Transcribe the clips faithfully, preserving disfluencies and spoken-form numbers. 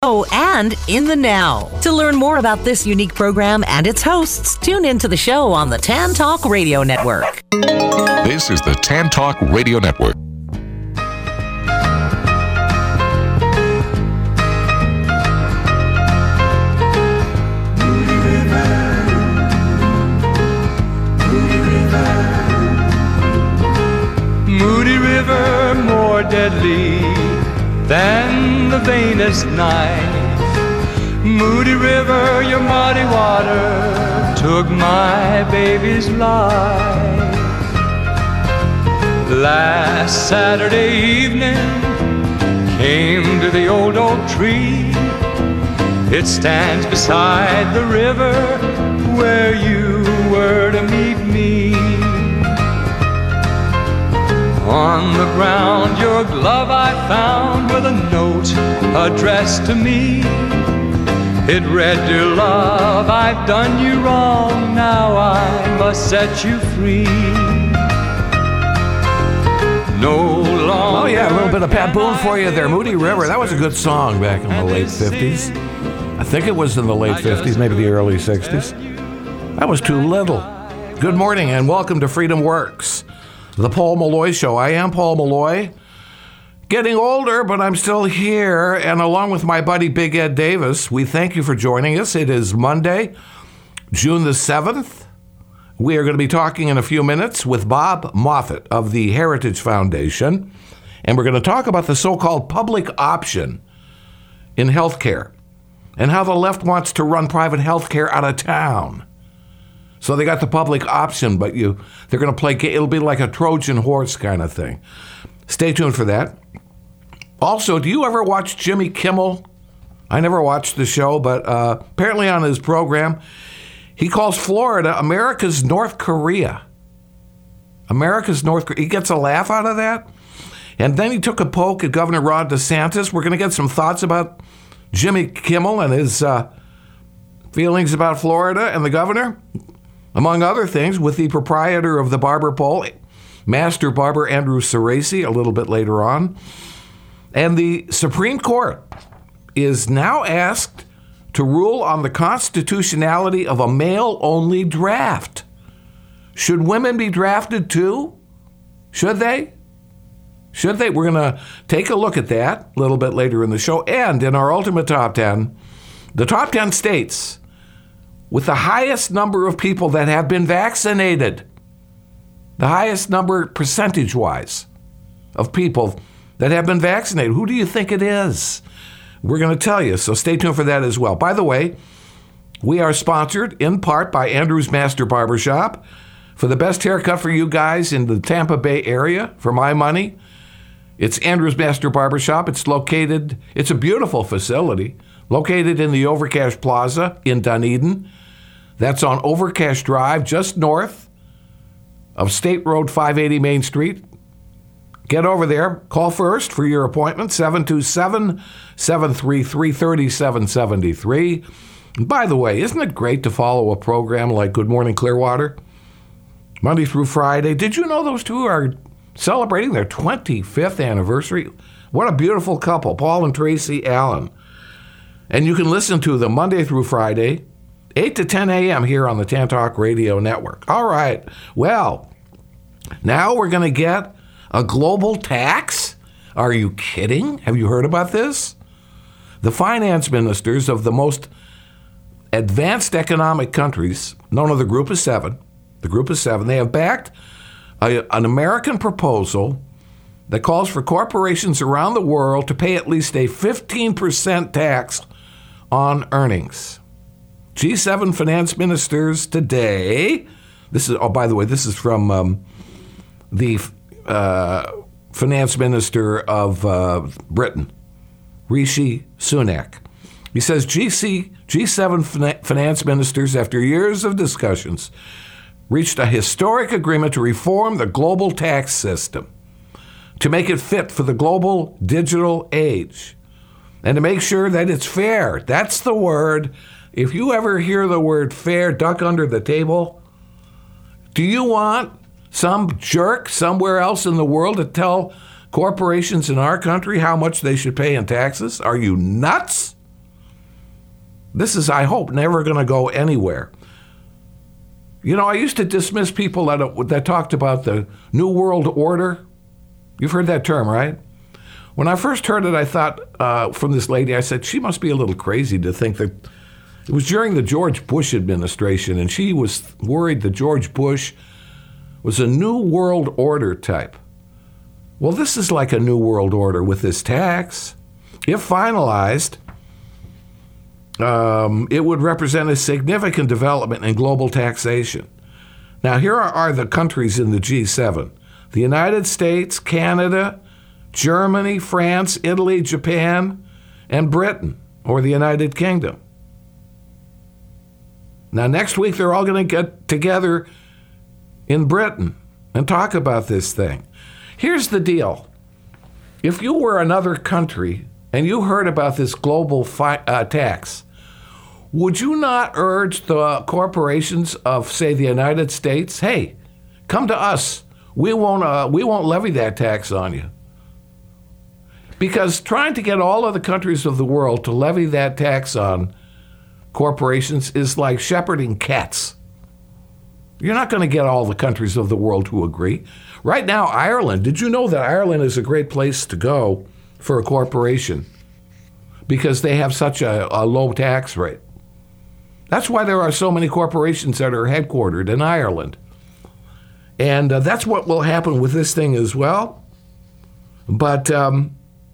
and in the now. To learn more about this unique program and its hosts, tune into the show on the Tan Talk Radio Network. This is the Tan Talk Radio Network. Moody River, more deadly than the vainest knife. Moody River, your muddy water took my baby's life. Last Saturday evening, came to the old oak tree. It stands beside the river where you were to meet me. On the ground your glove I found with a note addressed to me. It read, "Dear love, I've done you wrong, now I must set you free. No longer." Oh yeah, a little bit of Pat Boone for you there. Moody River, that was a good song back in the late fifties. I think it was in the late fifties, maybe the early sixties. That was too little. Good morning and welcome to Freedom Works, the Paul Malloy Show. I am Paul Malloy, getting older, but I'm still here. And along with my buddy Big Ed Davis, we thank you for joining us. It is Monday, June the seventh. We are going to be talking in a few minutes with Bob Moffat of the Heritage Foundation. And we're going to talk about the so-called public option in healthcare and how the left wants to run private healthcare out of town. So they got the public option, but you they're going to play, it'll be like a Trojan horse kind of thing. Stay tuned for that. Also, do you ever watch Jimmy Kimmel? I never watched the show, but uh, apparently on his program, he calls Florida America's North Korea. America's North Korea. He gets a laugh out of that. And then he took a poke at Governor Ron DeSantis. We're going to get some thoughts about Jimmy Kimmel and his uh, feelings about Florida and the governor, among other things, with the proprietor of the barber pole, Master Barber Andrew Cerasi, a little bit later on. And the Supreme Court is now asked to rule on the constitutionality of a male-only draft. Should women be drafted too? Should they? Should they? We're going to take a look at that a little bit later in the show. And in our Ultimate Top ten, the top ten states with the highest number of people that have been vaccinated, the highest number percentage-wise of people that have been vaccinated. Who do you think it is? We're going to tell you, so stay tuned for that as well. By the way, we are sponsored in part by Andrew's Master Barbershop for the best haircut for you guys in the Tampa Bay area, for my money. It's Andrew's Master Barbershop. It's located, it's a beautiful facility, located in the Overcash Plaza in Dunedin. That's on Overcash Drive, just north of State Road five eighty Main Street. Get over there. Call first for your appointment, seven two seven, seven three three, three seven seven three. And by the way, isn't it great to follow a program like Good Morning Clearwater, Monday through Friday? Did you know those two are celebrating their twenty-fifth anniversary? What a beautiful couple, Paul and Tracy Allen. And you can listen to them Monday through Friday, eight to ten a.m. here on the Tan Talk Radio Network. All right. Well, now we're going to get a global tax? Are you kidding? Have you heard about this? The finance ministers of the most advanced economic countries, known as the Group of Seven, the Group of Seven, they have backed a, an American proposal that calls for corporations around the world to pay at least a fifteen percent tax on earnings. G seven finance ministers today, this is, oh, by the way, this is from um, the uh, finance minister of uh, Britain, Rishi Sunak. He says G C, G seven finance ministers, after years of discussions, reached a historic agreement to reform the global tax system, to make it fit for the global digital age, and to make sure that it's fair. That's the word. If you ever hear the word fair, duck under the table. Do you want some jerk somewhere else in the world to tell corporations in our country how much they should pay in taxes? Are you nuts? This is, I hope, never going to go anywhere. You know, I used to dismiss people that, that talked about the New World Order. You've heard that term, right? When I first heard it, I thought uh, from this lady, I said, she must be a little crazy to think that it was during the George Bush administration, and she was worried that George Bush was a New World Order type. Well, this is like a New World Order with this tax. If finalized, um, it would represent a significant development in global taxation. Now, here are, are the countries in the G seven. The United States, Canada, Germany, France, Italy, Japan, and Britain, or the United Kingdom. Now, next week, they're all going to get together in Britain and talk about this thing. Here's the deal. If you were another country and you heard about this global fi- uh, tax, would you not urge the corporations of, say, the United States, hey, come to us. We won't, uh, we won't levy that tax on you. Because trying to get all of the countries of the world to levy that tax on corporations is like shepherding cats. You're not going to get all the countries of the world to agree. Right now, Ireland, did you know that Ireland is a great place to go for a corporation? Because they have such a, a low tax rate. That's why there are so many corporations that are headquartered in Ireland. And uh, that's what will happen with this thing as well. But um,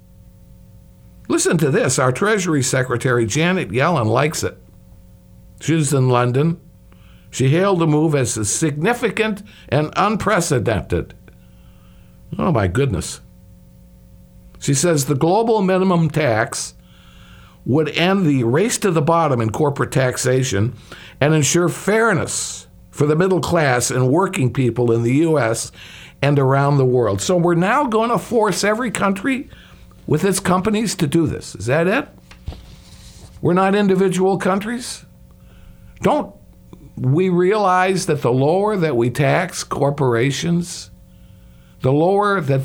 listen to this. Our Treasury Secretary, Janet Yellen, likes it. She's in London. She hailed the move as significant and unprecedented. Oh, my goodness. She says the global minimum tax would end the race to the bottom in corporate taxation and ensure fairness for the middle class and working people in the U S and around the world. So we're now going to force every country with its companies to do this. Is that it? We're not individual countries? Don't we realize that the lower that we tax corporations, the lower that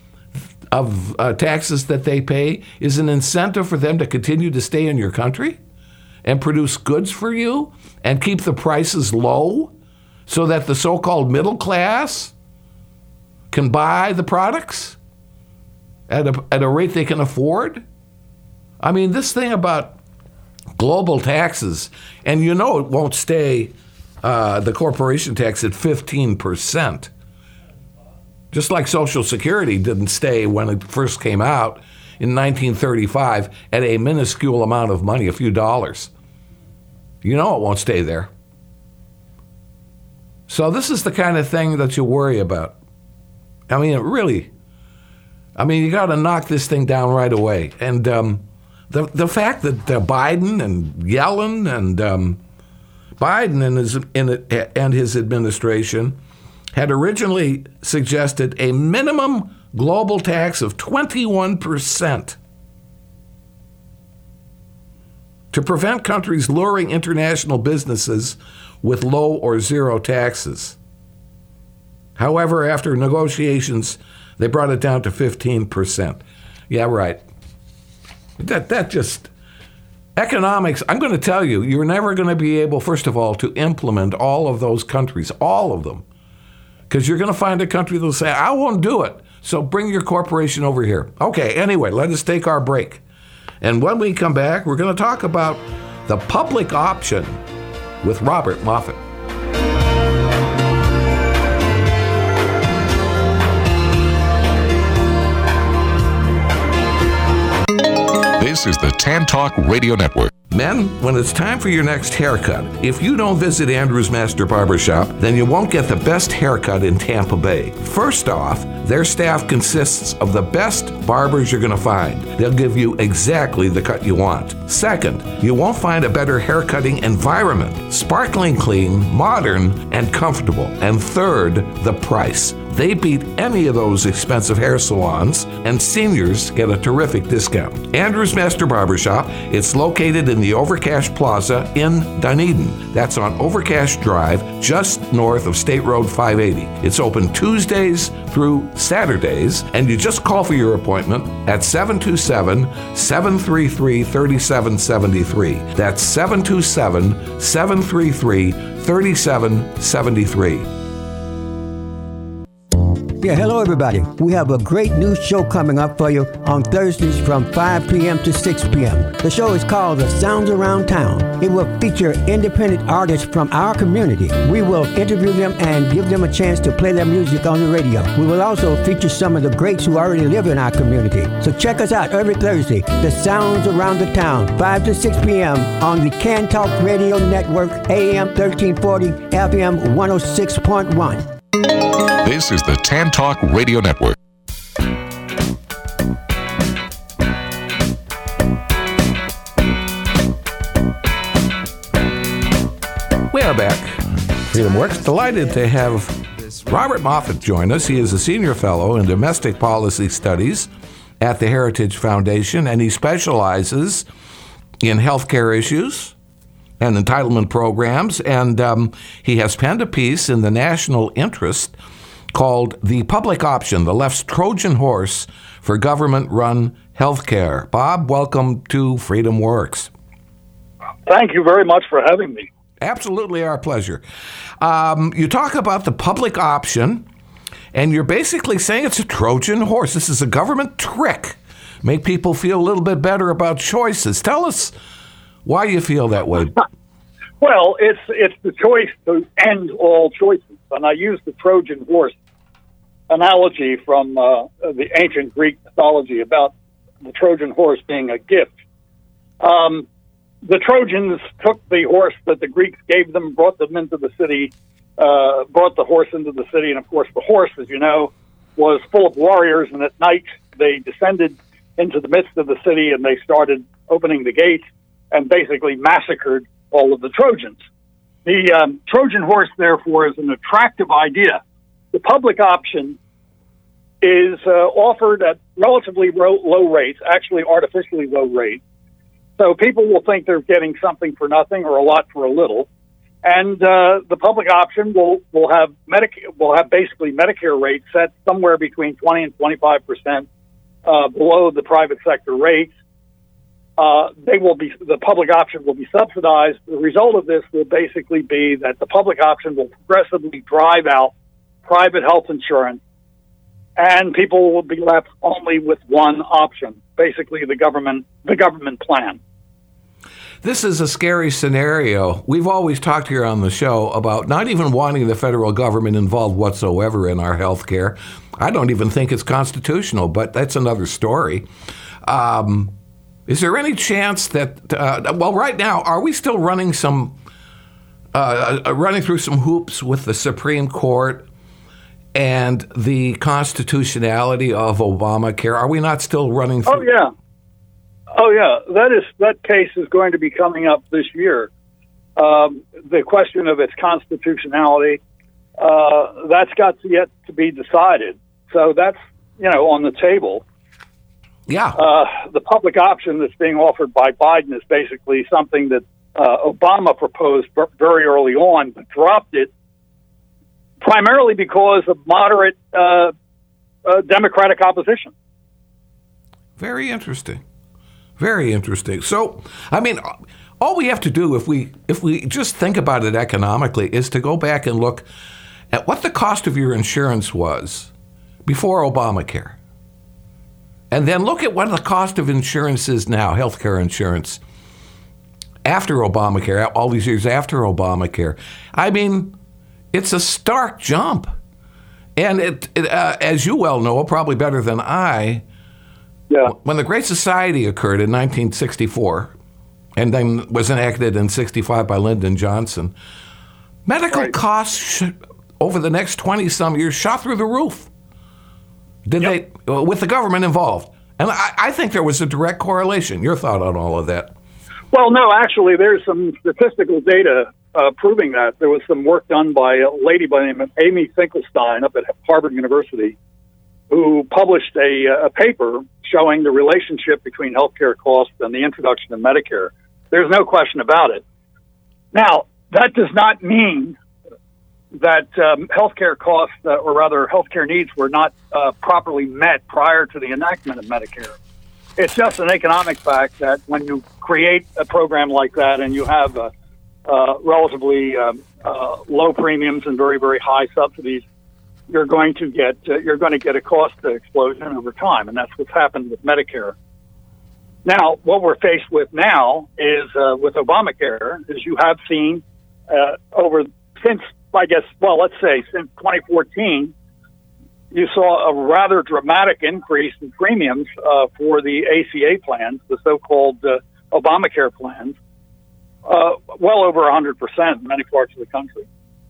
of uh, taxes that they pay is an incentive for them to continue to stay in your country and produce goods for you and keep the prices low so that the so-called middle class can buy the products at a, at a rate they can afford? I mean, this thing about global taxes, and you know it won't stay uh, the corporation tax at fifteen percent. Just like Social Security didn't stay when it first came out in nineteen thirty-five at a minuscule amount of money, a few dollars. You know it won't stay there. So this is the kind of thing that you worry about. I mean, it really, I mean, you got to knock this thing down right away. And um, the the fact that uh, Biden and Yellen and um, Biden and his, in, and his administration had originally suggested a minimum global tax of twenty-one percent to prevent countries luring international businesses with low or zero taxes. However, after negotiations, they brought it down to fifteen percent. Yeah, right. That that just, economics, I'm going to tell you, you're never going to be able, first of all, to implement all of those countries, all of them. Because you're going to find a country that will say, I won't do it, so bring your corporation over here. Okay, anyway, let us take our break. And when we come back, we're going to talk about the public option with Robert Moffat. This is the Tan Talk Radio Network. Men, when it's time for your next haircut, if you don't visit Andrew's Master Barbershop, then you won't get the best haircut in Tampa Bay. First off, their staff consists of the best barbers you're going to find. They'll give you exactly the cut you want. Second, you won't find a better haircutting environment. Sparkling clean, modern, and comfortable. And third, the price. They beat any of those expensive hair salons, and seniors get a terrific discount. Andrews Master Barbershop, it's located in the Overcash Plaza in Dunedin. That's on Overcash Drive, just north of State Road five eighty. It's open Tuesdays through Saturdays, and you just call for your appointment at seven two seven, seven three three, three seven seven three. That's seven two seven, seven three three, three seven seven three. Yeah, hello everybody. We have a great new show coming up for you on Thursdays from five p.m. to six p.m. The show is called The Sounds Around Town. It will feature independent artists from our community. We will interview them and give them a chance to play their music on the radio. We will also feature some of the greats who already live in our community. So check us out every Thursday, The Sounds Around the Town, five to six p.m. on the Can Talk Radio Network, A M thirteen forty, F M one oh six point one. This is the Tan Talk Radio Network. We are back. Freedom Works. Delighted to have Robert Moffat join us. He is a senior fellow in domestic policy studies at the Heritage Foundation, and he specializes in healthcare issues and entitlement programs, and um, he has penned a piece in the national interest called The Public Option, the Left's Trojan Horse for Government-Run Healthcare. Bob, welcome to Freedom Works. Thank you very much for having me. Absolutely our pleasure. Um, you talk about the public option, and you're basically saying it's a Trojan horse. This is a government trick. Make people feel a little bit better about choices. Tell us why you feel that way. Well, it's it's the choice to end all choices. And I use the Trojan horse analogy from uh, the ancient Greek mythology about the Trojan horse being a gift. Um, the Trojans took the horse that the Greeks gave them, brought them into the city, uh, brought the horse into the city, and of course the horse, as you know, was full of warriors, and at night they descended into the midst of the city and they started opening the gates and basically massacred all of the Trojans. The um, Trojan horse, therefore, is an attractive idea. The public option is uh, offered at relatively low, low rates, actually artificially low rates. So people will think they're getting something for nothing or a lot for a little. And uh, the public option will, will have Medicaid, will have basically Medicare rates set somewhere between twenty and twenty-five percent uh, below the private sector rates. Uh, they will be, the public option will be subsidized. The result of this will basically be that the public option will progressively drive out private health insurance, and people will be left only with one option, basically the government, the government plan. This is a scary scenario. We've always talked here on the show about not even wanting the federal government involved whatsoever in our health care. I don't even think it's constitutional, but that's another story. Um, Is there any chance that, uh, well, right now, are we still running some, uh, uh, running through some hoops with the Supreme Court and the constitutionality of Obamacare? Are we not still running through? Oh, yeah. Oh, yeah. That is, that case is going to be coming up this year. Um, the question of its constitutionality, uh, that's got to yet to be decided. So that's, you know, on the table. Yeah. Uh, the public option that's being offered by Biden is basically something that uh, Obama proposed very early on, but dropped it primarily because of moderate uh, uh, Democratic opposition. Very interesting. Very interesting. So, I mean, all we have to do if we if we just think about it economically is to go back and look at what the cost of your insurance was before Obamacare. And then look at what the cost of insurance is now, healthcare insurance, after Obamacare, all these years after Obamacare. I mean, it's a stark jump. And it, it uh, as you well know, probably better than I, yeah. When the Great Society occurred in nineteen sixty-four, and then was enacted in sixty-five by Lyndon Johnson, medical right. costs sh- over the next twenty-some years shot through the roof. Did yep. they, with the government involved? And I, I think there was a direct correlation. Your thought on all of that? Well, no, actually, there's some statistical data uh, proving that. There was some work done by a lady by the name of Amy Finkelstein up at Harvard University, who published a, a paper showing the relationship between healthcare costs and the introduction of Medicare. There's no question about it. Now, that does not mean that um, healthcare costs, uh, or rather healthcare needs, were not uh, properly met prior to the enactment of Medicare. It's just an economic fact that when you create a program like that and you have uh, uh, relatively um, uh, low premiums and very, very high subsidies, you're going to get uh, you're going to get a cost explosion over time, and that's what's happened with Medicare. Now, what we're faced with now is uh, with Obamacare, is you have seen uh, over since I guess well, let's say since twenty fourteen. You saw a rather dramatic increase in premiums uh, for the A C A plans, the so-called uh, Obamacare plans, uh, well over one hundred percent in many parts of the country.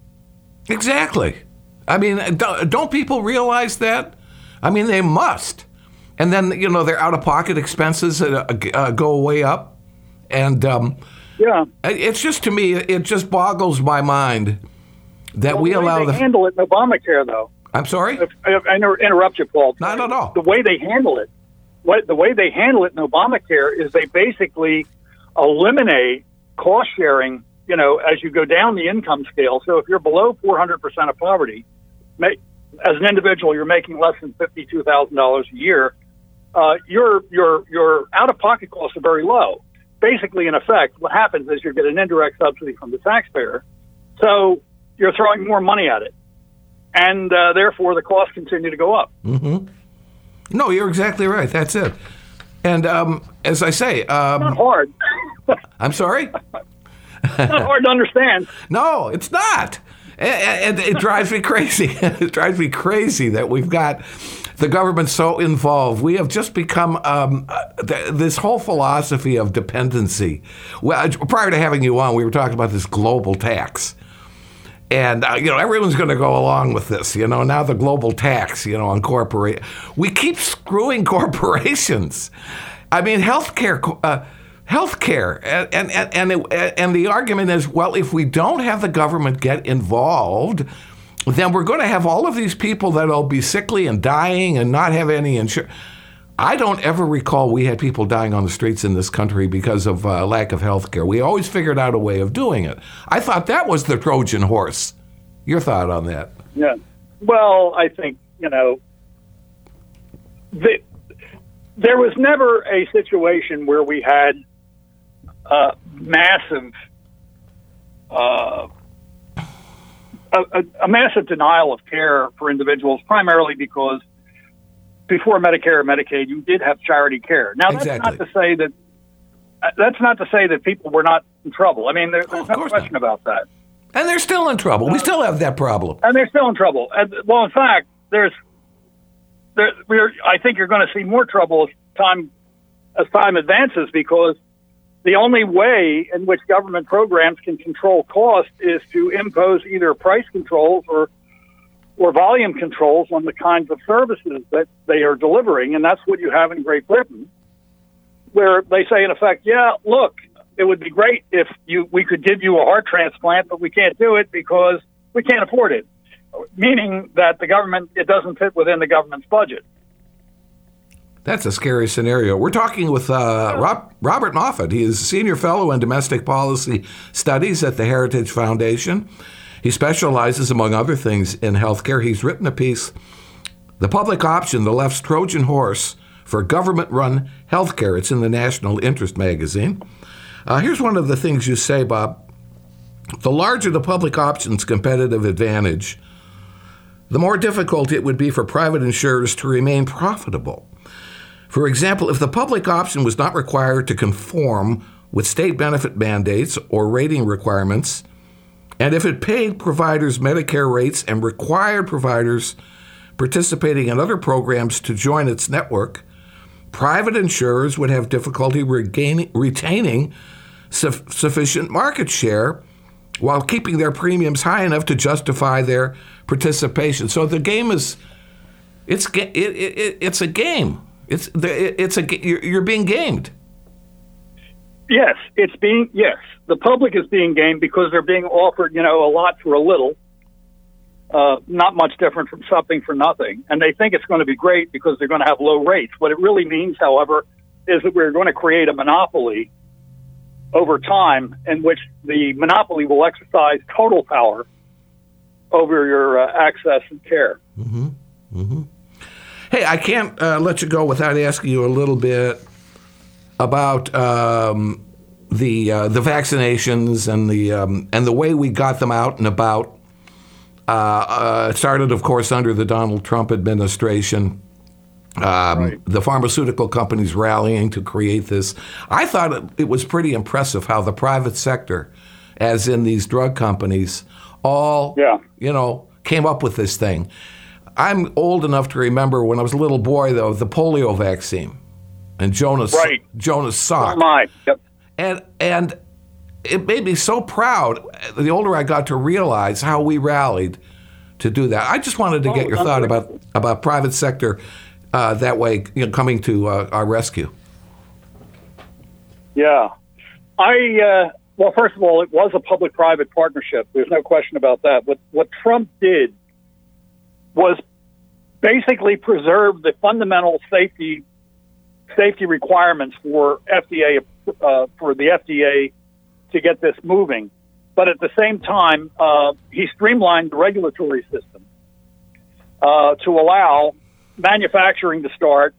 Exactly. I mean, don't people realize that? I mean, they must. And then, you know, their out-of-pocket expenses uh, uh, go way up. And um, yeah, it's just, to me, it just boggles my mind that well, we the way allow they the... handle it in Obamacare, though. I'm sorry? If, if I interrupt you, Paul. No, no, no. The way they handle it, what the way they handle it in Obamacare is they basically eliminate cost sharing, you know, as you go down the income scale. So if you're below four hundred percent of poverty, make, as an individual, you're making less than fifty-two thousand dollars a year, uh, your, your, your out-of-pocket costs are very low. Basically, in effect, what happens is you get an indirect subsidy from the taxpayer. So you're throwing more money at it. And uh, therefore, the costs continue to go up. Mm-hmm. No, you're exactly right. That's it. And um, as I say... Um, it's not hard. I'm sorry? It's not hard to understand. No, it's not. And it, it, it drives me crazy. It drives me crazy that we've got the government so involved. We have just become um, th- this whole philosophy of dependency. Well, prior to having you on, we were talking about this global tax. And, uh, you know, everyone's going to go along with this, you know, now the global tax, you know, on corporate. We keep screwing corporations. I mean, healthcare, uh, healthcare. And, and, and, it, and the argument is, well, if we don't have the government get involved, then we're going to have all of these people that'll be sickly and dying and not have any insurance. I don't ever recall we had people dying on the streets in this country because of uh, lack of health care. We always figured out a way of doing it. I thought that was the Trojan horse. Your thought on that? Yeah. Well, I think, you know, the, there was never a situation where we had uh, massive, uh, a, a, a massive denial of care for individuals, primarily because before Medicare or Medicaid, you did have charity care. Now, that's exactly. not to say that that's not to say that people were not in trouble. I mean, there, there's oh, no question not. about that. And they're still in trouble. Uh, we still have that problem. And they're still in trouble. And, well, in fact, there's, there, we're, I think you're going to see more trouble as time as time advances, because the only way in which government programs can control cost is to impose either price controls or or volume controls on the kinds of services that they are delivering. And that's what you have in Great Britain, where they say, in effect, yeah, look, it would be great if you we could give you a heart transplant, but we can't do it because we can't afford it, meaning that the government, it doesn't fit within the government's budget. That's a scary scenario. We're talking with uh, Rob, Robert Moffat. He is Senior Fellow in Domestic Policy Studies at the Heritage Foundation. He specializes, among other things, in healthcare. He's written a piece, The Public Option, the Left's Trojan Horse for Government-Run Healthcare. It's in the National Interest magazine. Uh, here's one of the things you say, Bob. The larger the public option's competitive advantage, the more difficult it would be for private insurers to remain profitable. For example, if the public option was not required to conform with state benefit mandates or rating requirements, and if it paid providers Medicare rates and required providers participating in other programs to join its network, private insurers would have difficulty regaining, retaining su- sufficient market share while keeping their premiums high enough to justify their participation. So the game is, it's it, it, it's a game. It's it's a you're being gamed. Yes, it's being, yes, the public is being gamed because they're being offered, you know, a lot for a little, uh, not much different from something for nothing. And they think it's going to be great because they're going to have low rates. What it really means, however, is that we're going to create a monopoly over time in which the monopoly will exercise total power over your uh, access and care. Mm-hmm. Mm-hmm. Hey, I can't uh, let you go without asking you a little bit about um, the uh, the vaccinations and the um, and the way we got them out and about. Uh, uh, it started, of course, under the Donald Trump administration. Um, right. The pharmaceutical companies rallying to create this. I thought it, it was pretty impressive how the private sector, as in these drug companies, all yeah. you know came up with this thing. I'm old enough to remember when I was a little boy, though, the polio vaccine. And Jonas, right. Jonas Salk. Oh my. Yep. And and it made me so proud. The older I got to realize how we rallied to do that. I just wanted to Oh, get your thought about about private sector uh, that way, you know, coming to uh, our rescue. Yeah, I uh, well, first of all, it was a public-private partnership. There's no question about that. What what Trump did was basically preserve the fundamental safety. safety requirements for F D A uh, for the F D A to get this moving, but at the same time, uh, he streamlined the regulatory system uh, to allow manufacturing to start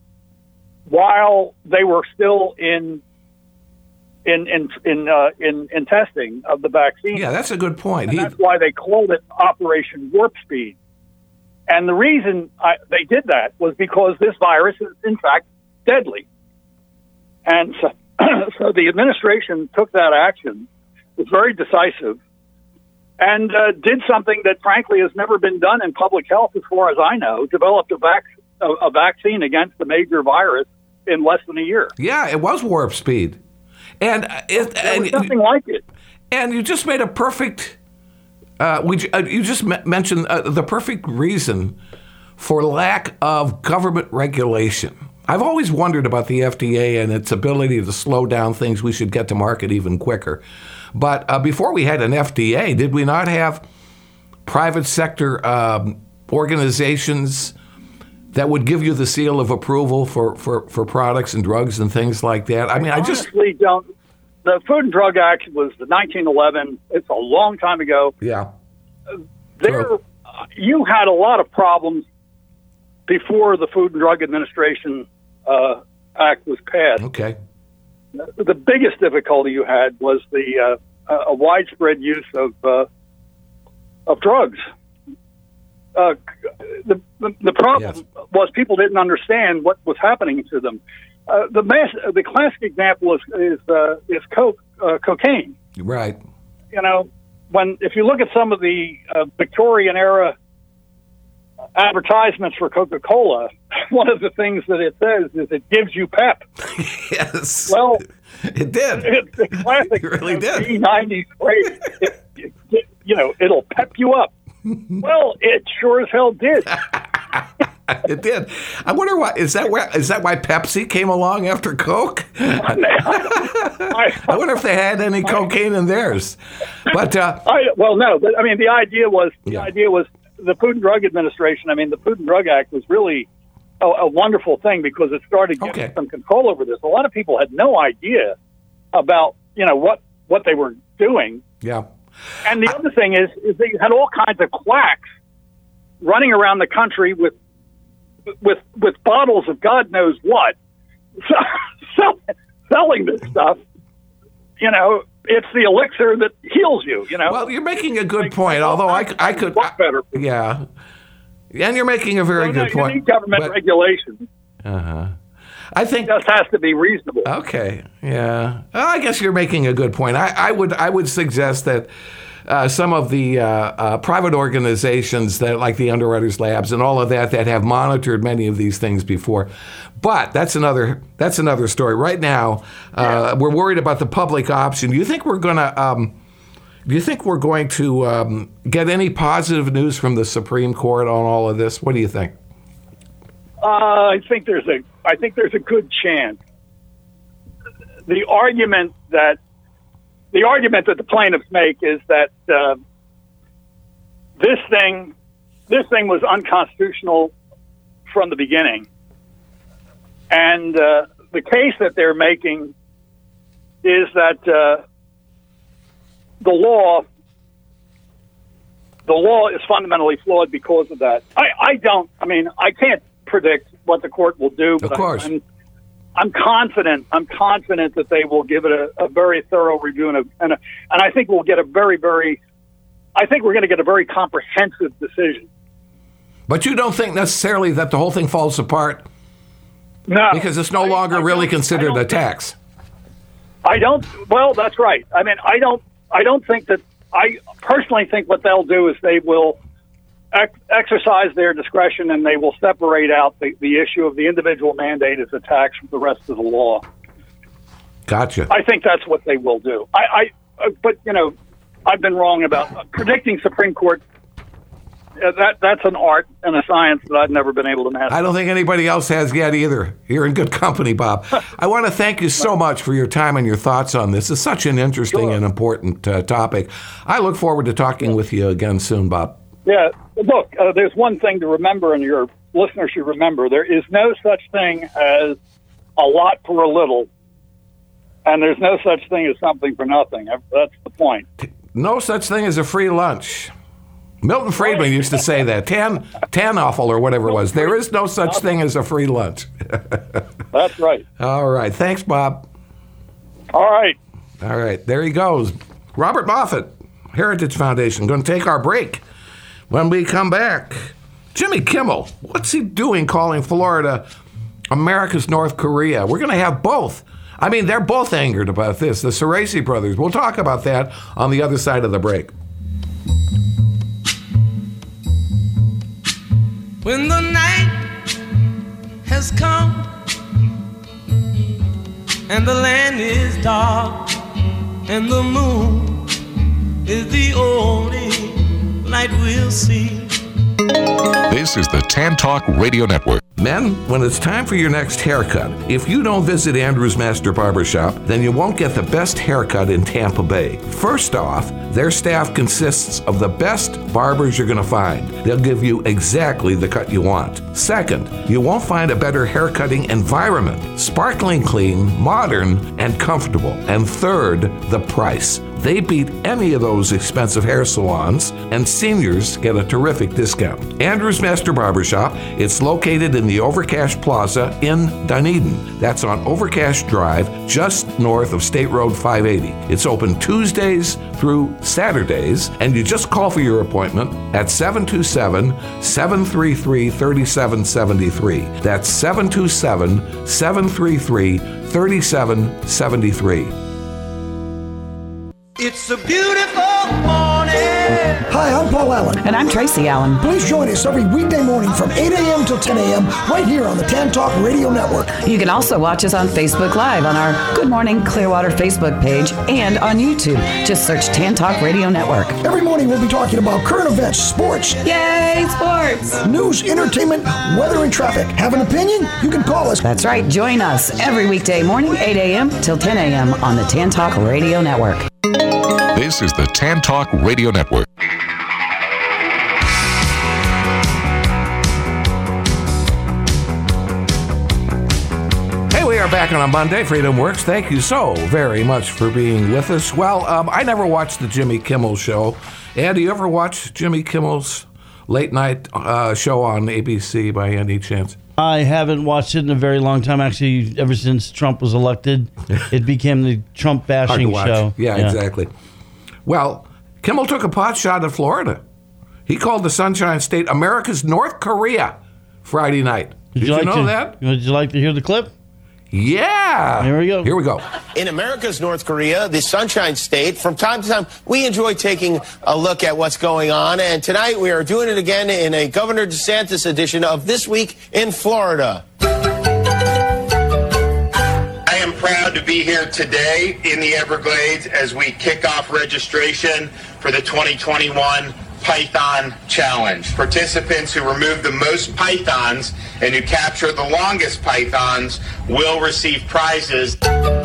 while they were still in in in in uh, in, in testing of the vaccine. Yeah, that's a good point. And He... that's why they called it Operation Warp Speed. And the reason I, they did that was because this virus is, in fact, deadly. And so, so the administration took that action, was very decisive, and uh, did something that, frankly, has never been done in public health, as far as I know, developed a, vac- a, a vaccine against the major virus in less than a year. Yeah, it was warp speed. And it, there and was nothing like it. And you just made a perfect, uh, we, uh, you just m- mentioned uh, the perfect reason for lack of government regulation. I've always wondered about the F D A and its ability to slow down things we should get to market even quicker. But uh, before we had an F D A, did we not have private sector um, organizations that would give you the seal of approval for, for, for products and drugs and things like that? I mean, I just... Honestly, don't. The Food and Drug Act was the nineteen eleven. It's a long time ago. Yeah. There, True. uh, you had a lot of problems before the Food and Drug Administration uh, Act was passed. Okay. The biggest difficulty you had was the uh, a widespread use of uh, of drugs. Uh, the, the the problem Yes. was people didn't understand what was happening to them. Uh, the mass, the classic example is is uh, is coke, uh, cocaine. Right. You know, when if you look at some of the uh, Victorian era advertisements for Coca-Cola, one of the things that it says is it gives you pep. Yes. Well, it did. It's the classic. It really did. B nineties phrase. It, it, it, you know, it'll pep you up. Well, it sure as hell did. It did. I wonder why is that why is that why Pepsi came along after Coke? I, I wonder if they had any cocaine in theirs. But uh, I, well, no, but I mean, the idea was the Yeah. idea was the Food and Drug Administration. I mean, the Food and Drug Act was really a, a wonderful thing because it started getting Okay. some control over this. A lot of people had no idea about you know what what they were doing. yeah. And the other thing is, is they had all kinds of quacks running around the country with with with bottles of God knows what, sell, selling this stuff. You know, it's the elixir that heals you. You know. Well, you're making a good point. Although I, I could, Look better. yeah, and you're making a very No, good no, point. You need government but- regulation. Uh-huh. I think. It just has to be reasonable. Okay. Yeah. Well, I guess you're making a good point. I, I would I would suggest that uh, some of the uh, uh, private organizations that like the Underwriters Labs and all of that that have monitored many of these things before, but that's another that's another story. Right now, uh, we're worried about the public option. Do you think we're gonna? Um, do you think we're going to um, get any positive news from the Supreme Court on all of this? What do you think? Uh, I think there's a I think there's a good chance. the argument that the argument that the plaintiffs make is that uh, this thing this thing was unconstitutional from the beginning, and uh, the case that they're making is that uh, the law the law is fundamentally flawed because of that. I, I don't. I mean, I can't predict what the court will do, but of course. I'm, I'm confident. I'm confident that they will give it a, a very thorough review, and a, and, a, and I think we'll get a very, very. I think we're going to get a very comprehensive decision. But you don't think necessarily that the whole thing falls apart? No, because it's no I, longer I really considered a tax. I don't. Well, that's right. I mean, I don't. I don't think that. I personally think what they'll do is they will ex- exercise their discretion, and they will separate out the, the issue of the individual mandate as a tax from the rest of the law. Gotcha. I think that's what they will do. I, I uh, but you know, I've been wrong about uh, predicting Supreme Court. Uh, that that's an art and a science that I've never been able to master. I don't think anybody else has yet either. You're in good company, Bob. I want to thank you so much for your time and your thoughts on this. It's such an interesting Sure. and important uh, topic. I look forward to talking with you again soon, Bob. Yeah, look, uh, there's one thing to remember, and your listeners should remember. There is no such thing as a lot for a little, and there's no such thing as something for nothing. That's the point. No such thing as a free lunch. Milton Friedman used to say that. Tan, tan awful or whatever it was. There is no such thing as a free lunch. That's right. All right. Thanks, Bob. All right. All right. There he goes. Robert Moffat, Heritage Foundation. Going to take our break. When we come back, Jimmy Kimmel, what's he doing calling Florida America's North Korea? We're going to have both. I mean, they're both angered about this, the Ceresi brothers. We'll talk about that on the other side of the break. When the night has come and the land is dark and the moon is the only light we'll see. This is the Tan Talk Radio Network. Men, when it's time for your next haircut, if you don't visit Andrew's Master Barbershop, then you won't get the best haircut in Tampa Bay. First off, their staff consists of the best barbers you're going to find. They'll give you exactly the cut you want. Second, you won't find a better haircutting environment. Sparkling clean, modern, and comfortable. And third, the price. They beat any of those expensive hair salons, and seniors get a terrific discount. Andrew's Master Barbershop, it's located in the Overcash Plaza in Dunedin. That's on Overcash Drive, just north of State Road five eighty. It's open Tuesdays through Saturdays, and you just call for your appointment at seven two seven, seven three three, three seven seven three. That's seven two seven, seven three three, three seven seven three. It's a beautiful morning. Hi, I'm Paul Allen. And I'm Tracy Allen. Please join us every weekday morning from eight a.m. till ten a.m. right here on the Tan Talk Radio Network. You can also watch us on Facebook Live on our Good Morning Clearwater Facebook page and on YouTube. Just search Tan Talk Radio Network. Every morning we'll be talking about current events, sports. Yay, sports! News, entertainment, weather, and traffic. Have an opinion? You can call us. That's right. Join us every weekday morning, eight a.m. till ten a.m. on the Tan Talk Radio Network. This is the Tan Talk Radio Network. Hey, we are back on a Monday. Freedom Works. Thank you so very much for being with us. Well, um, I never watched the Jimmy Kimmel Show. Andy, you ever watch Jimmy Kimmel's late night uh, show on A B C by any chance? I haven't watched it in a very long time. Actually, ever since Trump was elected, it became the Trump bashing show. Yeah, yeah, exactly. Well, Kimmel took a pot shot at Florida. He called the Sunshine State America's North Korea Friday night. Did, Did you, like you know to, that? Would you like to hear the clip? Yeah. Here we go. Here we go. In America's North Korea, the Sunshine State, from time to time, we enjoy taking a look at what's going on. And tonight we are doing it again in a Governor DeSantis edition of This Week in Florida. I am proud to be here today in the Everglades as we kick off registration for the twenty twenty-one Python Challenge. Participants who remove the most pythons and who capture the longest pythons will receive prizes.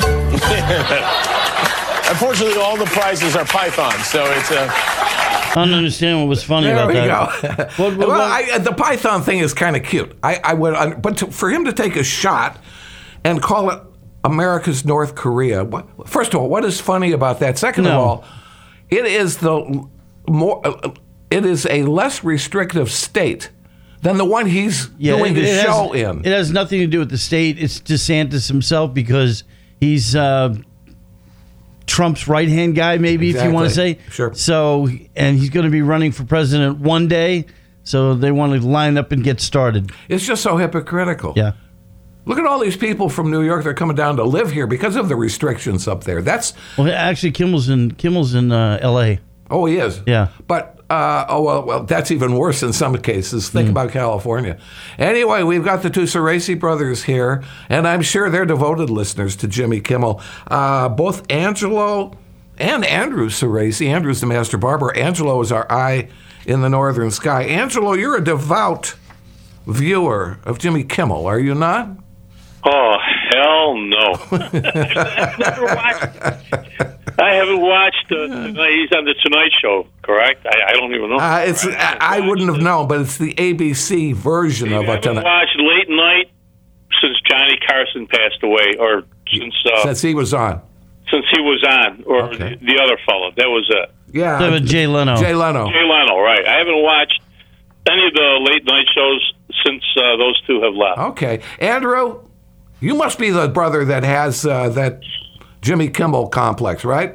Unfortunately, all the prizes are pythons, so it's a. I don't understand what was funny there about we that. go. What, what, well, what? I, the python thing is kind of cute. I, I would, but to, for him to take a shot and call it America's North Korea. What, first of all, what is funny about that? Second No. of all, it is the more. Uh, it is a less restrictive state than the one he's Yeah, doing it- the it show has, in. It has nothing to do with the state. It's DeSantis himself because he's uh, Trump's right-hand guy, maybe, if you want to say. Exactly. Sure. So, and he's going to be running for president one day, so they want to line up and get started. It's just so hypocritical. Yeah. Look at all these people from New York that are coming down to live here because of the restrictions up there. That's Well, actually, Kimmel's in Kimmel's in uh, L A. oh, he is. Yeah. But uh, oh well, well, that's even worse in some cases. Think about California. Anyway, we've got the two Ceresi brothers here, and I'm sure they're devoted listeners to Jimmy Kimmel. Uh, both Angelo and Andrew Ceresi. Andrew's the master barber. Angelo is our eye in the northern sky. Angelo, you're a devout viewer of Jimmy Kimmel, are you not? Oh, hell no. I've never watched. I haven't watched. Uh, tonight, he's on the Tonight Show, correct? I, I don't even know. Uh, it's I, I wouldn't have known, but it's the A B C version I of a haven't tonight. watched Late Night since Johnny Carson passed away, or since uh, Since he was on. since he was on, or Okay. the, the other fellow. That was it. Yeah. So with Jay Leno. Jay Leno. Jay Leno, right? I haven't watched any of the late night shows since uh, those two have left. Okay. Andrew, you must be the brother that has uh, that Jimmy Kimmel complex, right?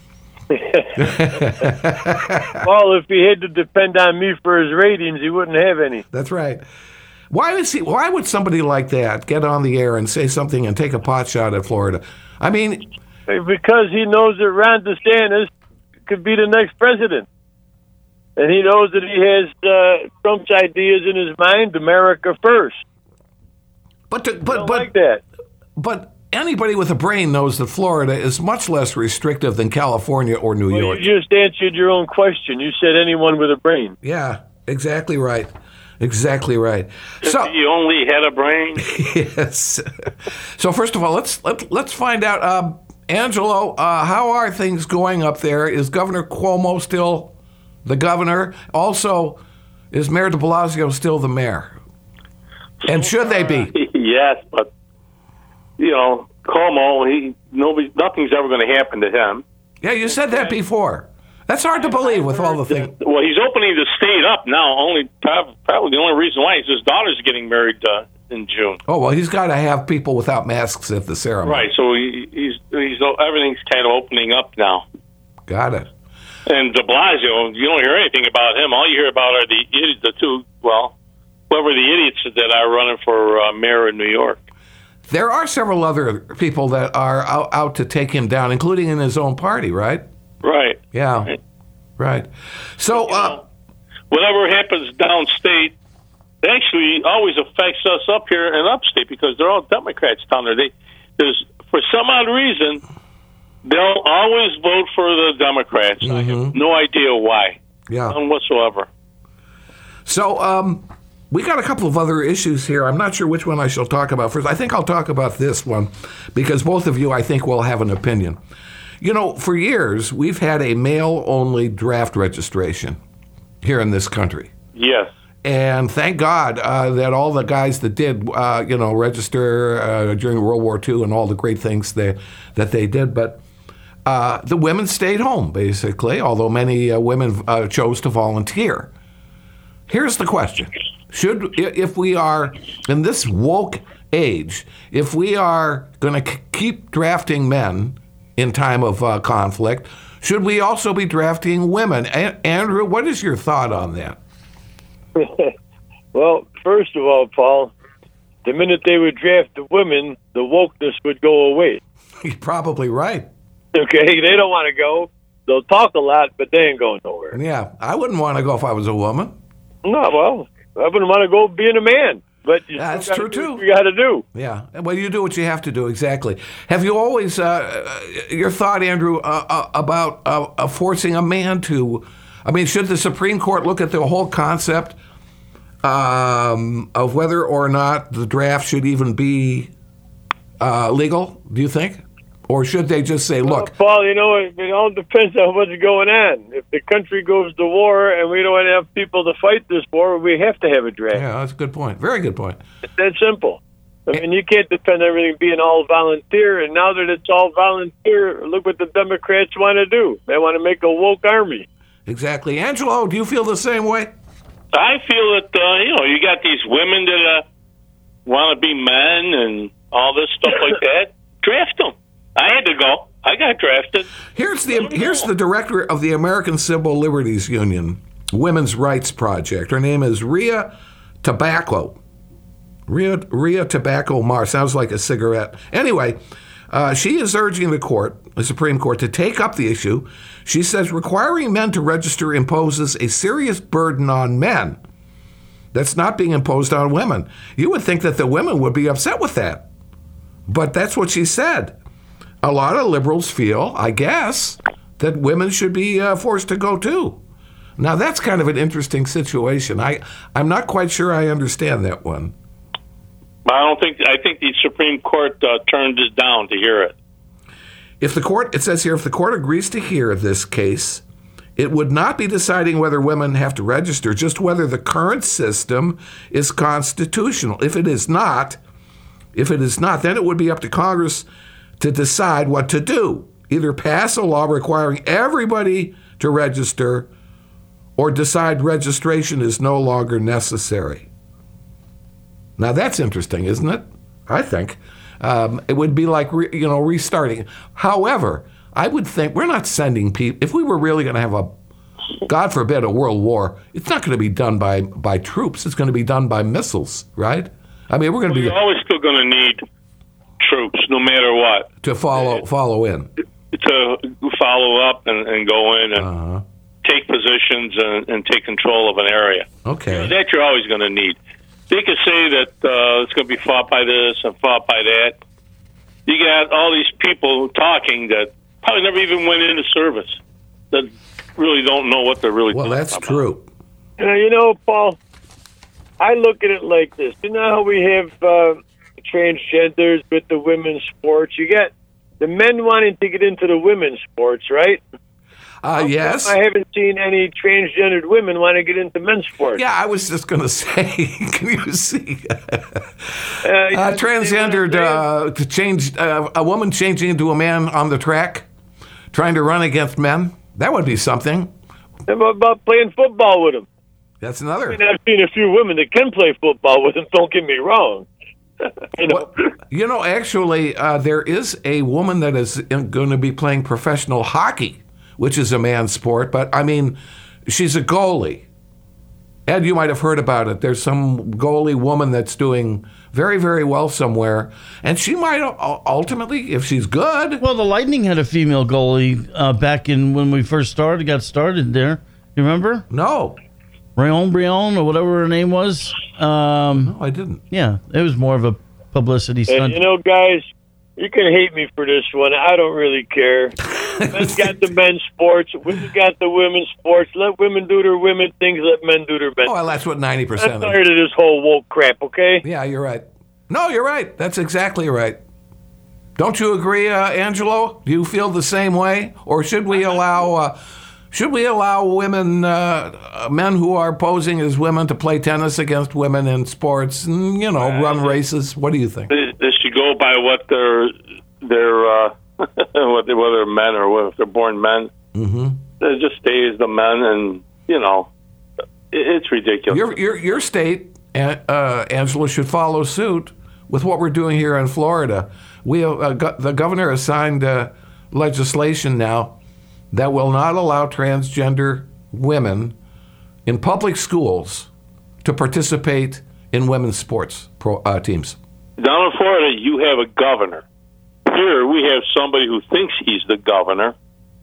Well, if he had to depend on me for his ratings, he wouldn't have any. That's right. Why would he, why would somebody like that get on the air and say something and take a pot shot at Florida? I mean, Because he knows that Ron DeSantis could be the next president. And he knows that he has uh, Trump's ideas in his mind, America first. but to, I but don't but like that. but anybody with a brain knows that Florida is much less restrictive than California or New Well, York. you just answered your own question. You said anyone with a brain. Yeah, exactly right. Exactly right. So You only had a brain. yes. So first of all, let's let, let's find out. Um, Angelo, uh, how are things going up there? Is Governor Cuomo still the governor? Also, is Mayor de Blasio still the mayor? And should they be? Yes, but you know, Cuomo, he nobody, nothing's ever going to happen to him. Yeah, you said that before. That's hard to believe with all the things. Well, he's opening the state up now. Only prob- probably the only reason why is his daughter's getting married uh, in June. Oh well, he's got to have people without masks at the ceremony. Right. So he, he's he's everything's kind of opening up now. Got it. And De Blasio, you don't hear anything about him. All you hear about are the idiots, the two, well, whoever the idiots that are running for uh, mayor in New York. There are several other people that are out, out to take him down, including in his own party, right? Right. Yeah. Right. Right. So, uh, Whatever happens downstate actually always affects us up here in upstate because they're all Democrats down there. They, there's for some odd reason, they'll always vote for the Democrats. I have no idea why. Yeah. None whatsoever. So, um, we got a couple of other issues here. I'm not sure which one I shall talk about first. I think I'll talk about this one because both of you, I think, will have an opinion. You know, for years, we've had a mail-only draft registration here in this country. Yes. And thank God uh, that all the guys that did, uh, you know, register uh, during World War Two and all the great things they, that they did. But uh, the women stayed home, basically, although many uh, women uh, chose to volunteer. Here's the question. Should, if we are in this woke age, if we are going to c- keep drafting men in time of uh, conflict, should we also be drafting women? A- Andrew, what is your thought on that? Well, first of all, Paul, the minute they would draft the women, the wokeness would go away. You're probably right. Okay, they don't want to go. They'll talk a lot, but they ain't going nowhere. Yeah, I wouldn't want to go if I was a woman. No, well, I wouldn't want to go being a man. But you That's still true, gotta do too. what you got to do. Yeah, well, you do what you have to do, exactly. Have you always, uh, your thought, Andrew, uh, uh, about uh, uh, forcing a man to, I mean, should the Supreme Court look at the whole concept um, of whether or not the draft should even be uh, legal, do you think? Or should they just say, look... Well, Paul, you know, it, it all depends on what's going on. If the country goes to war and we don't have people to fight this war, we have to have a draft. Yeah, that's a good point. Very good point. It's that simple. I mean, you can't defend everything being all volunteer, and now that it's all volunteer, look what the Democrats want to do. They want to make a woke army. Exactly. Angelo, do you feel the same way? I feel that, uh, you know, you got these women that uh, want to be men and all this stuff like that. Draft them. I had to go. I got drafted. Here's the here's the director of the American Civil Liberties Union Women's Rights Project. Her name is Rhea Tobacco. Rhea, Rhea Tobacco Mar. Sounds like a cigarette. Anyway, uh, she is urging the court, the Supreme Court, to take up the issue. She says requiring men to register imposes a serious burden on men that's not being imposed on women. You would think that the women would be upset with that. But that's what she said. A lot of liberals feel, I guess, that women should be uh, forced to go too. Now, that's kind of an interesting situation. I, I'm not quite sure I understand that one. I don't think, I think the Supreme Court uh, turned this down to hear it. If the court, it says here, if the court agrees to hear this case, it would not be deciding whether women have to register, just whether the current system is constitutional. If it is not, if it is not, then it would be up to Congress to decide what to do. Either pass a law requiring everybody to register or decide registration is no longer necessary. Now that's interesting, isn't it? I think. Um, it would be like, re, you know, restarting. However, I would think we're not sending people, if we were really going to have a, God forbid, a world war, it's not going to be done by, by troops. It's going to be done by missiles, right? I mean, we're going to well, be... You're always still going to need troops, no matter what. To follow follow in. To follow up and, and go in and uh-huh. take positions and, and take control of an area. Okay. You know, that you're always going to need. They could say that uh, it's going to be fought by this and fought by that. You got all these people talking that probably never even went into service, that really don't know what they're really well, talking that's about. true. Uh, you know, Paul, I look at it like this. You know how we have uh, transgenders with the women's sports? You got the men wanting to get into the women's sports, right? Uh, yes. I haven't seen any transgendered women want to get into men's sports. Yeah, I was just going to say, can you see? uh, uh, transgendered, uh, to change, uh, a woman changing into a man on the track, trying to run against men. That would be something. How about playing football with them? That's another. I mean, I've seen a few women that can play football with them, don't get me wrong. you know, well, you know actually, uh, there is a woman that is going to be playing professional hockey, which is a man's sport, but I mean, she's a goalie. Ed, you might have heard about it. There's some goalie woman that's doing very, very well somewhere, and she might ultimately, if she's good. Well, the Lightning had a female goalie uh, back in when we first started, got started there. You remember? No. Rayon Brion or whatever her name was. Um, no, I didn't. Yeah, it was more of a publicity stunt. And you know, guys, you can hate me for this one. I don't really care. Men's got the men's sports. Women's got the women's sports. Let women do their women things. Let men do their men. Oh, well, that's what ninety percent I'm tired of this whole woke crap, okay? Yeah, you're right. No, you're right. That's exactly right. Don't you agree, uh, Angelo? Do you feel the same way? Or should we allow... Uh, Should we allow women, uh, men who are posing as women to play tennis against women in sports and, you know, uh, run races? What do you think? They, they should go by what they're, they're uh, whether they're men or if they're born men. Mm-hmm. They just stay as the men, and, you know, it, it's ridiculous. Your, your, your state, uh, Angela, should follow suit with what we're doing here in Florida. We uh, go- The governor has signed uh, legislation now that will not allow transgender women in public schools to participate in women's sports pro, uh, teams. Down in Florida, you have a governor. Here, we have somebody who thinks he's the governor,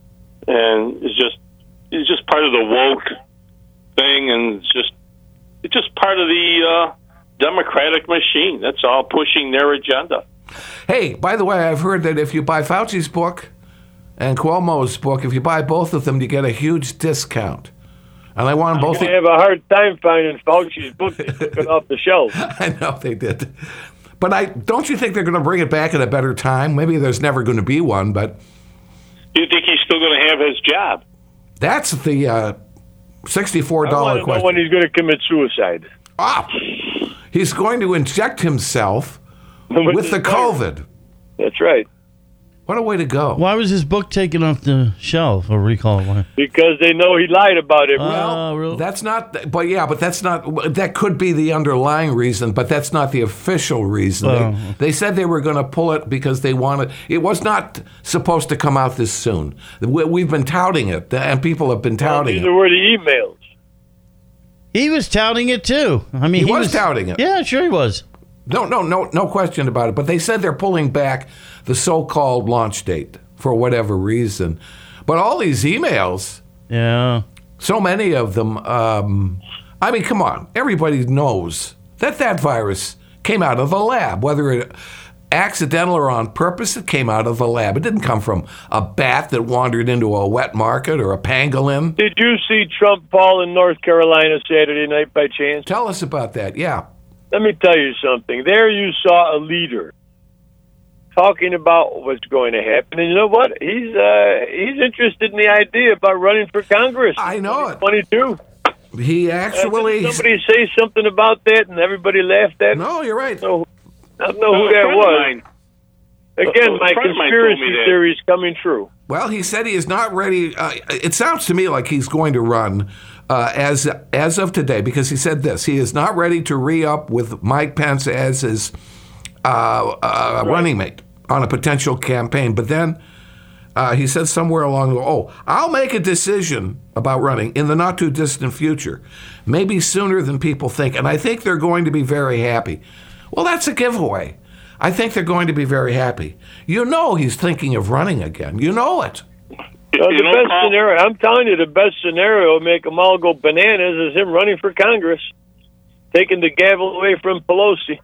and is just is just part of the woke thing, and it's just it's just part of the uh, Democratic machine. That's all, pushing their agenda. Hey, by the way, I've heard that if you buy Fauci's book and Cuomo's book, if you buy both of them, you get a huge discount. And I want both. I have a hard time finding Fauci's book. They took it off the shelf. I know they did. But I don't you think they're going to bring it back at a better time? Maybe there's never going to be one, but Do you think he's still going to have his job? that's the uh, sixty-four I dollar want to know question. when he's going to commit suicide. Ah, he's going to inject himself with the COVID. That's right. What a way to go. Why was his book taken off the shelf or recall? Why? Because they know he lied about it. Well, that's not, but yeah, but that's not, that could be the underlying reason, but that's not the official reason. Oh. They, they said they were going to pull it because they wanted, it was not supposed to come out this soon. We, we've been touting it, and people have been touting These it. were the emails. He was touting it too. I mean, He he, was touting it. Yeah, sure he was. No, no, no, no question about it. But they said they're pulling back the so-called launch date for whatever reason. But all these emails, yeah, so many of them. Um, I mean, come on, everybody knows that that virus came out of the lab, whether it accidental or on purpose. It came out of the lab. It didn't come from a bat that wandered into a wet market or a pangolin. Did you see Trump Paul in North Carolina Saturday night by chance? Tell us about that. Yeah. Let me tell you something. There you saw a leader talking about what's going to happen. And you know what? He's uh, he's interested in the idea about running for Congress. I know it. twenty-two. He actually... Uh, somebody say something about that and everybody laughed at him. No, you're right. So, I don't know Well, who a that friend of was. mine- Again, a my friend of mine told me conspiracy that. theory is coming true. Well, he said he is not ready. Uh, it sounds to me like he's going to run uh, as as of today, because he said this: he is not ready to re-up with Mike Pence as his uh, uh, running mate on a potential campaign. But then uh, he said somewhere along the way, "Oh, I'll make a decision about running in the not too distant future, maybe sooner than people think, and I think they're going to be very happy." Well, that's a giveaway. I think they're going to be very happy. You know he's thinking of running again. You know it. Well, the know, best Paul- scenario, I'm telling you, the best scenario, make them all go bananas, is him running for Congress, taking the gavel away from Pelosi.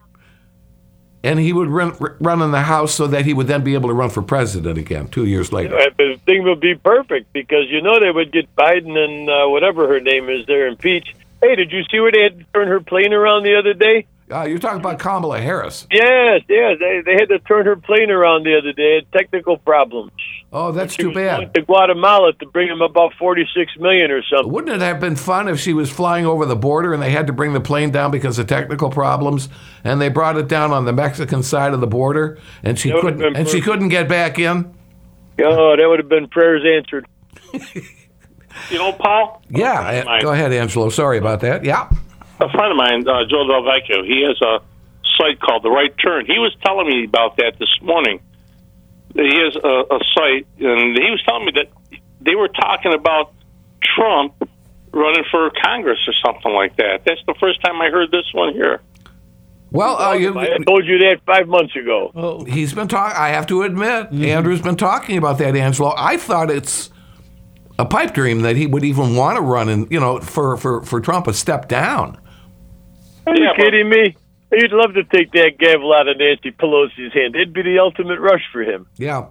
And he would run, run in the House so that he would then be able to run for president again two years later. Uh, The thing would be perfect, because you know they would get Biden and uh, whatever her name is there impeached. Hey, did you see where they had to turn her plane around the other day? Uh, you're talking about Kamala Harris. Yes, yes. They, they had to turn her plane around the other day. Had technical problems. Oh, that's She too was bad. going to Guatemala to bring them about forty-six million or something. Wouldn't it have been fun if she was flying over the border and they had to bring the plane down because of technical problems, and they brought it down on the Mexican side of the border, and she That would've couldn't been and she perfect. couldn't get back in? Oh, that would have been prayers answered. You know, Paul? Yeah. friend of mine- Go ahead, Angelo. Sorry about that. Yeah. A friend of mine, uh, Joe Del Vecchio, he has a site called The Right Turn. He was telling me about that this morning. He has a, a site, and he was telling me that they were talking about Trump running for Congress or something like that. That's the first time I heard this one here. Well, uh, you, I told you that five months ago. Oh, he's been talking. I have to admit, Andrew's been talking about that, Angelo. I thought it's a pipe dream that he would even want to run and you know for for for Trump a step down. Are you Yeah, but- kidding me? He'd love to take that gavel out of Nancy Pelosi's hand. It'd be the ultimate rush for him. Yeah.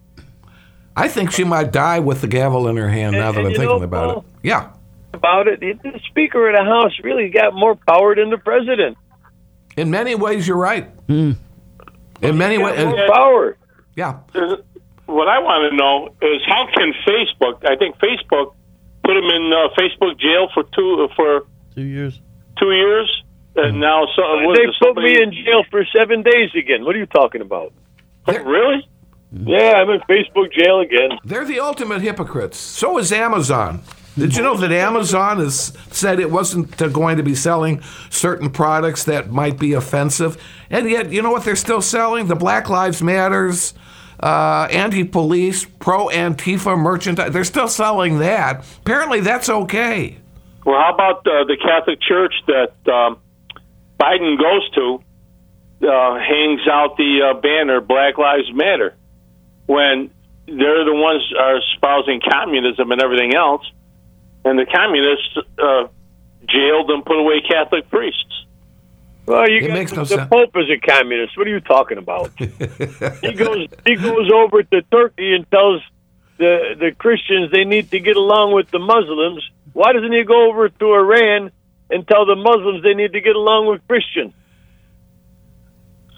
I think she might die with the gavel in her hand now And- that and I'm you thinking know, about Paul, it. Yeah. About it, the Speaker of the House really got more power than the President. In many ways, you're right. In many Got ways. more power. Yeah. There's- What I want to know is how can Facebook, I think Facebook put him in uh, Facebook jail for two uh, for two years. two years, and now so, what They is it, put somebody- me in jail for seven days again. What are you talking about? Really? Yeah, I'm in Facebook jail again. They're the ultimate hypocrites. So is Amazon. Did you know that Amazon has said it wasn't uh, going to be selling certain products that might be offensive? And yet, you know what they're still selling? The Black Lives Matters, uh, anti-police, pro-Antifa merchandise. They're still selling that. Apparently, that's okay. Well, how about uh, the Catholic Church that um, Biden goes to uh, hangs out the uh, banner Black Lives Matter when they're the ones are espousing communism and everything else, and the communists uh, jailed and put away Catholic priests. Well, you It got makes the, no the sense. Pope is a communist. What are you talking about? he goes he goes over to Turkey and tells the the Christians they need to get along with the Muslims. Why doesn't he go over to Iran and tell the Muslims they need to get along with Christians?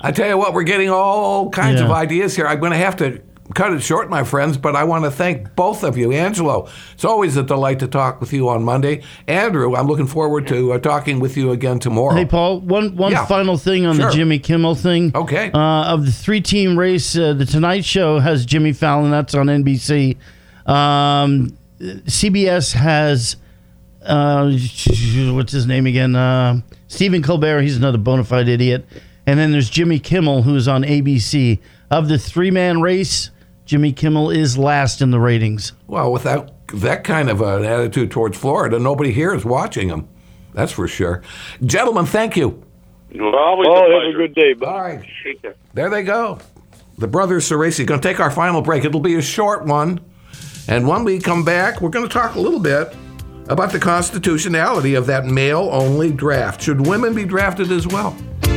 I tell you what, we're getting all kinds Yeah. of ideas here. I'm going to have to cut it short, my friends, but I want to thank both of you. Angelo, it's always a delight to talk with you on Monday. Andrew, I'm looking forward to uh, talking with you again tomorrow. Hey, Paul, one one Yeah. final thing on Sure. the Jimmy Kimmel thing. Okay. Uh, of the three-team race, uh, The Tonight Show has Jimmy Fallon. That's on N B C. Um, C B S has, uh, what's his name again? Uh, Stephen Colbert. He's another bona fide idiot. And then there's Jimmy Kimmel, who's on A B C. Of the three-man race, Jimmy Kimmel is last in the ratings. Well, with that, that kind of an attitude towards Florida, nobody here is watching him. That's for sure. Gentlemen, thank you. Well, always Oh, a have a pleasure. good day. Bye. All right. Take care. There they go. The brothers Ceresi going to take our final break. It'll be a short one. And when we come back, we're going to talk a little bit about the constitutionality of that male-only draft. Should women be drafted as well?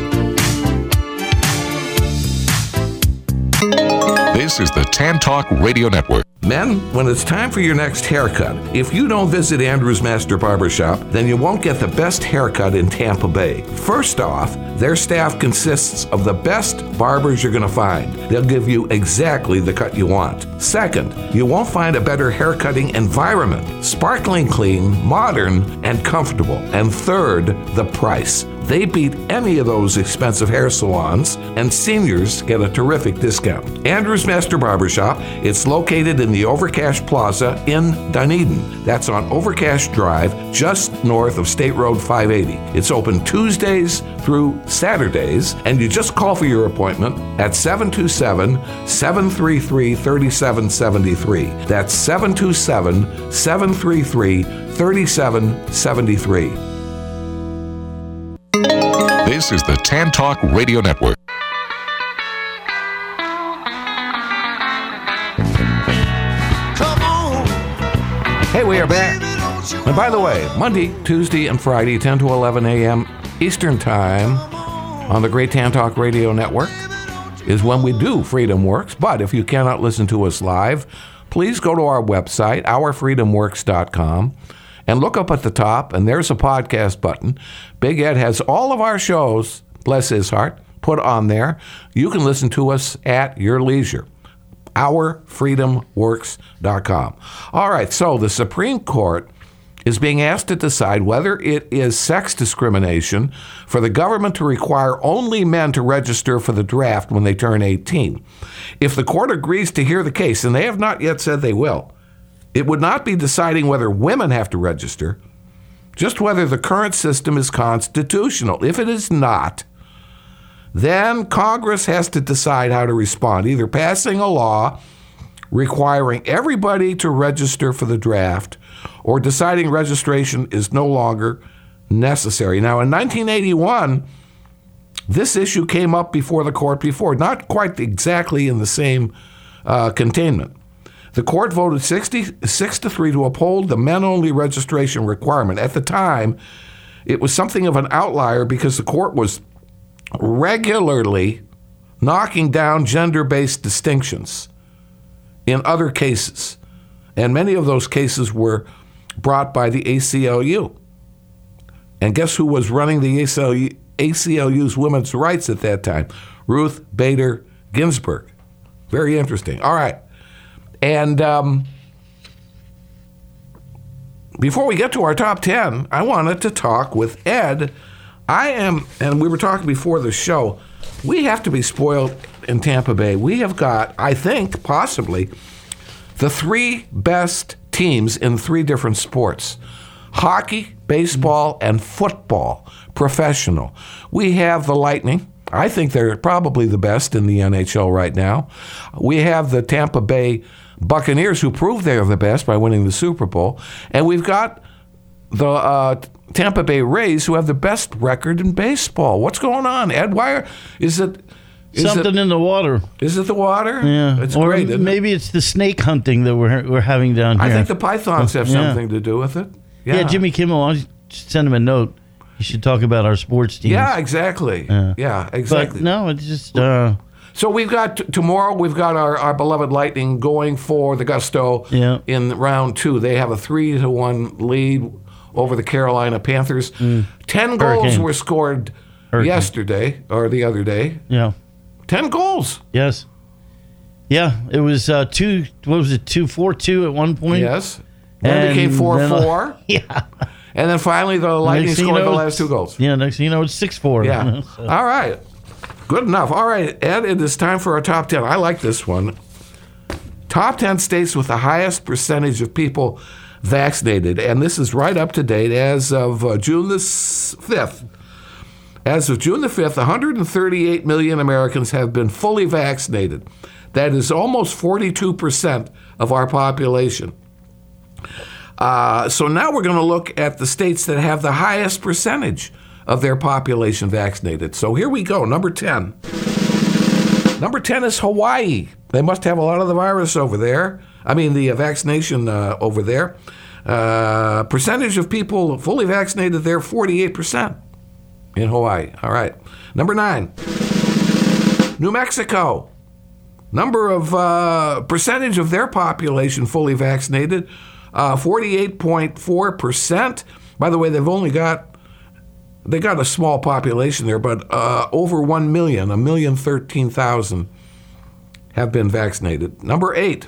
This is the Tan Talk Radio Network. Men, when it's time for your next haircut, if you don't visit Andrew's Master Barbershop, then you won't get the best haircut in Tampa Bay. First off, their staff consists of the best barbers you're going to find. They'll give you exactly the cut you want. Second, you won't find a better haircutting environment. Sparkling clean, modern, and comfortable. And third, the price. They beat any of those expensive hair salons, and seniors get a terrific discount. Andrew's Master Barbershop, it's located in the Overcash Plaza in Dunedin. That's on Overcash Drive, just north of State Road five eighty. It's open Tuesdays through Saturdays, and you just call for your appointment at seven two seven, seven three three, three seven seven three. That's seven two seven, seven three three, three seven seven three. This is the Tan Talk Radio Network. Hey, we are back. And by the way, Monday, Tuesday, and Friday, ten to eleven a.m. Eastern Time on the Great Tan Talk Radio Network is when we do Freedom Works. But if you cannot listen to us live, please go to our website, our freedom works dot com, and look up at the top, and there's a podcast button. Big Ed has all of our shows, bless his heart, put on there. You can listen to us at your leisure. our freedom works dot com. All right, so the Supreme Court is being asked to decide whether it is sex discrimination for the government to require only men to register for the draft when they turn eighteen. If the court agrees to hear the case, and they have not yet said they will, it would not be deciding whether women have to register, just whether the current system is constitutional. If it is not, then Congress has to decide how to respond, either passing a law requiring everybody to register for the draft or deciding registration is no longer necessary. Now, in nineteen eighty-one, this issue came up before the court before, not quite exactly in the same uh, containment. The court voted sixty-six to three to uphold the men-only registration requirement. At the time, it was something of an outlier because the court was regularly knocking down gender-based distinctions in other cases. And many of those cases were brought by the A C L U. And guess who was running the A C L U's women's rights at that time? Ruth Bader Ginsburg. Very interesting. All right. And um, before we get to our top ten, I wanted to talk with Ed. I am, and we were talking before the show, we have to be spoiled in Tampa Bay. We have got, I think, possibly, the three best teams in three different sports. Hockey, baseball, and football, professional. We have the Lightning. I think they're probably the best in the N H L right now. We have the Tampa Bay Buccaneers, who proved they're the best by winning the Super Bowl. And we've got the uh, Tampa Bay Rays, who have the best record in baseball. What's going on, Ed? Why are, is it... Is Something it, in the water. Is it the water? Yeah. It's or great, isn't maybe it? it's the snake hunting that we're we're having down here. I think the pythons have Yeah. something to do with it. Yeah, Jimmy Kimmel, I'll just send him a note. You should talk about our sports teams. Yeah, exactly. Yeah. Yeah, exactly. But no, it's just... Uh, So we've got, t- tomorrow we've got our, our beloved Lightning going for the Gusto Yeah. in round two. They have a three to one lead over the Carolina Panthers. Mm. Ten goals Hurricane. were scored Hurricane. yesterday or the other day. Yeah. Ten goals. Yes. Yeah, it was uh, two. What was it? Two four two at one point. Yes. Then it became four four. Yeah. And then finally the Lightning Next thing scored you the know, last two goals. Yeah. Next thing you know, it's six four. Yeah. So. All right. Good enough. All right, Ed. It is time for our top ten. I like this one. Top ten states with the highest percentage of people vaccinated, and this is right up to date as of uh, June the fifth. As of June the fifth, one hundred thirty-eight million Americans have been fully vaccinated. That is almost forty-two percent of our population. Uh, so now we're going to look at the states that have the highest percentage of their population vaccinated. So here we go, number ten. Number ten is Hawaii. They must have a lot of the virus over there. I mean, the uh, vaccination uh, over there. Uh, percentage of people fully vaccinated there, forty-eight percent in Hawaii. All right. Number nine, New Mexico. Number of uh, percentage of their population fully vaccinated, uh, forty-eight point four percent. By the way, they've only got, they got a small population there, but uh, over one million, a million thirteen thousand have been vaccinated. Number eight,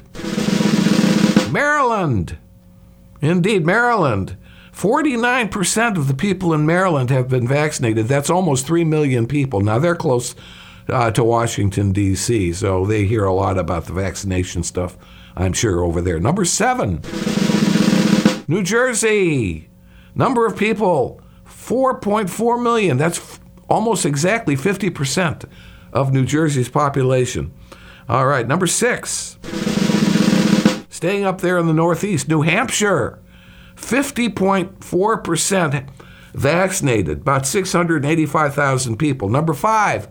Maryland. Indeed, Maryland. forty-nine percent of the people in Maryland have been vaccinated. That's almost three million people. Now, they're close uh, to Washington, D C, so they hear a lot about the vaccination stuff, I'm sure, over there. Number seven, New Jersey. Number of people, four point four million. That's f- almost exactly fifty percent of New Jersey's population. All right, number six, staying up there in the Northeast, New Hampshire. fifty point four percent vaccinated, about six hundred eighty-five thousand people. Number five,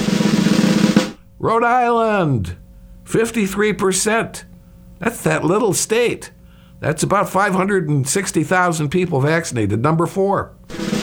Rhode Island, fifty-three percent. That's that little state. That's about five hundred sixty thousand people vaccinated. Number four,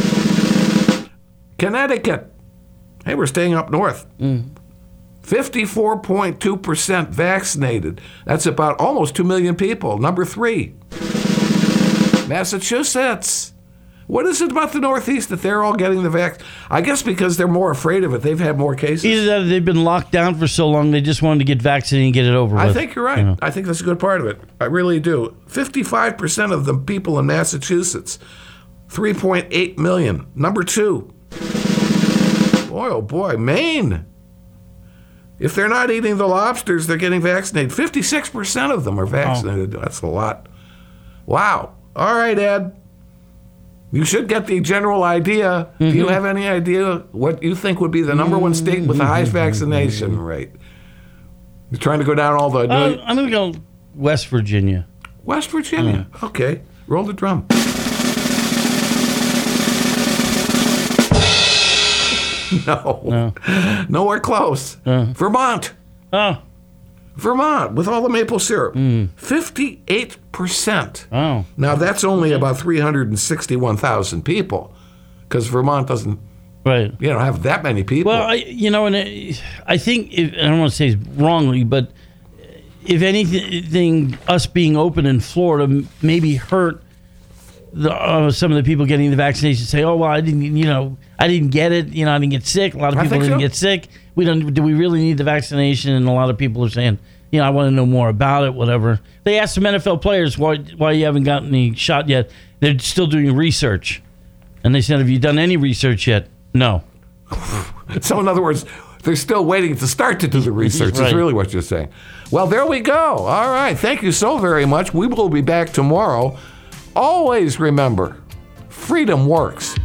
Connecticut. Hey, we're staying up north. Mm. fifty-four point two percent vaccinated. That's about almost two million people. Number three, Massachusetts. What is it about the Northeast that they're all getting the vaccine? I guess because they're more afraid of it. They've had more cases. Either that or they've been locked down for so long they just wanted to get vaccinated and get it over with. I think you're right. You know. I think that's a good part of it. I really do. fifty-five percent of the people in Massachusetts, three point eight million. Number two, boy, oh boy, Maine. If they're not eating the lobsters, they're getting vaccinated. fifty-six percent of them are vaccinated. Oh. That's a lot. Wow. All right, Ed. You should get the general idea. Mm-hmm. Do you have any idea what you think would be the number one state with the highest vaccination rate? You're trying to go down all the... Uh, I'm going to go West Virginia. West Virginia. Mm. Okay. Roll the drum. No. no. Nowhere close. Uh. Vermont. Oh. Vermont, with all the maple syrup. Mm. fifty-eight percent. Oh. Now, that's only about three hundred sixty-one thousand people, because Vermont doesn't right. you know, have that many people. Well, I, you know, and it, I think, if, I don't want to say wrongly, but if anything, us being open in Florida maybe hurt the, uh, some of the people getting the vaccination. Say, oh, well, I didn't, you know, I didn't get it. You know, I didn't get sick. A lot of people didn't so. get sick. We don't. Do we really need the vaccination? And a lot of people are saying, you know, I want to know more about it. Whatever. They asked some N F L players why why you haven't gotten any shot yet. They're still doing research, and they said, have you done any research yet? No. So in other words, they're still waiting to start to do the research. Right. Is really what you're saying. Well, there we go. All right. Thank you so very much. We will be back tomorrow. Always remember, freedom works.